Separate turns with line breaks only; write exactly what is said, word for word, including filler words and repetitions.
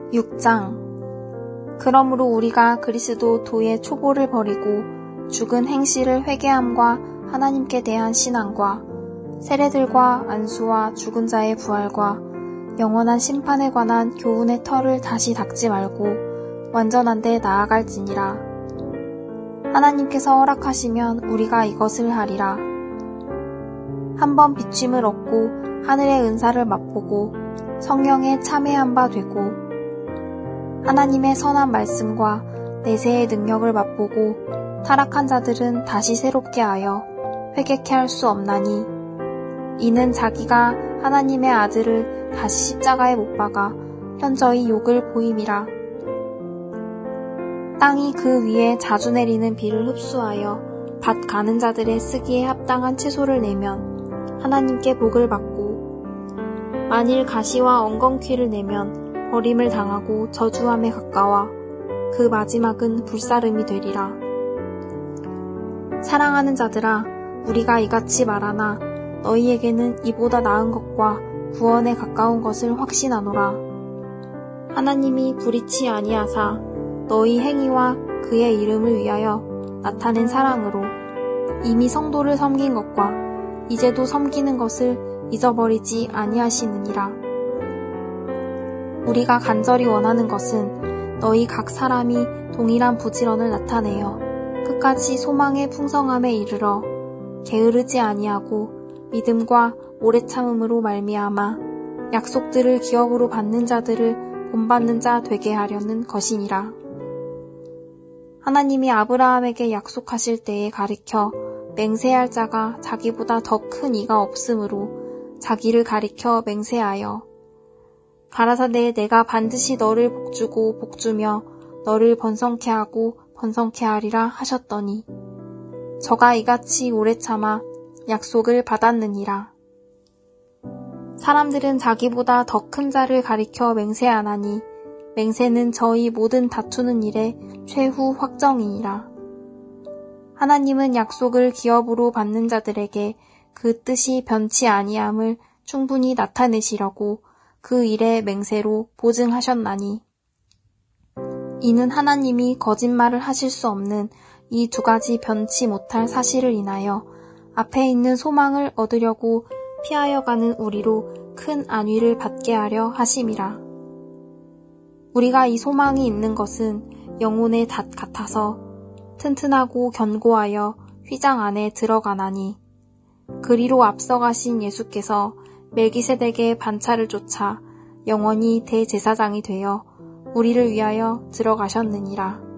육 장. 그러므로 우리가 그리스도 도의 초보를 버리고 죽은 행실을 회개함과 하나님께 대한 신앙과 세례들과 안수와 죽은 자의 부활과 영원한 심판에 관한 교훈의 털을 다시 닦지 말고 완전한 데 나아갈지니라. 하나님께서 허락하시면 우리가 이것을 하리라. 한번 비춤을 얻고 하늘의 은사를 맛보고 성령에 참여한 바 되고 하나님의 선한 말씀과 내세의 능력을 맛보고 타락한 자들은 다시 새롭게 하여 회개케 할 수 없나니 이는 자기가 하나님의 아들을 다시 십자가에 못 박아 현저히 욕을 보임이라. 땅이 그 위에 자주 내리는 비를 흡수하여 밭 가는 자들의 쓰기에 합당한 채소를 내면 하나님께 복을 받고 만일 가시와 엉겅퀴를 내면 버림을 당하고 저주함에 가까워 그 마지막은 불사름이 되리라. 사랑하는 자들아, 우리가 이같이 말하나 너희에게는 이보다 나은 것과 구원에 가까운 것을 확신하노라. 하나님이 불의치 아니하사 너희 행위와 그의 이름을 위하여 나타낸 사랑으로 이미 성도를 섬긴 것과 이제도 섬기는 것을 잊어버리지 아니하시느니라. 우리가 간절히 원하는 것은 너희 각 사람이 동일한 부지런을 나타내어 끝까지 소망의 풍성함에 이르러 게으르지 아니하고 믿음과 오래 참음으로 말미암아 약속들을 기업으로 받는 자들을 본받는 자 되게 하려는 것이니라. 하나님이 아브라함에게 약속하실 때에 가리켜 맹세할 자가 자기보다 더 큰 이가 없으므로 자기를 가리켜 맹세하여 가라사대 내가 반드시 너를 복주고 복주며 너를 번성케 하고 번성케 하리라 하셨더니 저가 이같이 오래 참아 약속을 받았느니라. 사람들은 자기보다 더 큰 자를 가리켜 맹세하나니 맹세는 저희 모든 다투는 일의 최후 확정이니라. 하나님은 약속을 기업으로 받는 자들에게 그 뜻이 변치 아니함을 충분히 나타내시려고 그 일의 맹세로 보증하셨나니 이는 하나님이 거짓말을 하실 수 없는 이 두 가지 변치 못할 사실을 인하여 앞에 있는 소망을 얻으려고 피하여 가는 우리로 큰 안위를 받게 하려 하심이라. 우리가 이 소망이 있는 것은 영혼의 닷 같아서 튼튼하고 견고하여 휘장 안에 들어가나니 그리로 앞서가신 예수께서 멜기세덱의 반차를 쫓아 영원히 대제사장이 되어 우리를 위하여 들어가셨느니라.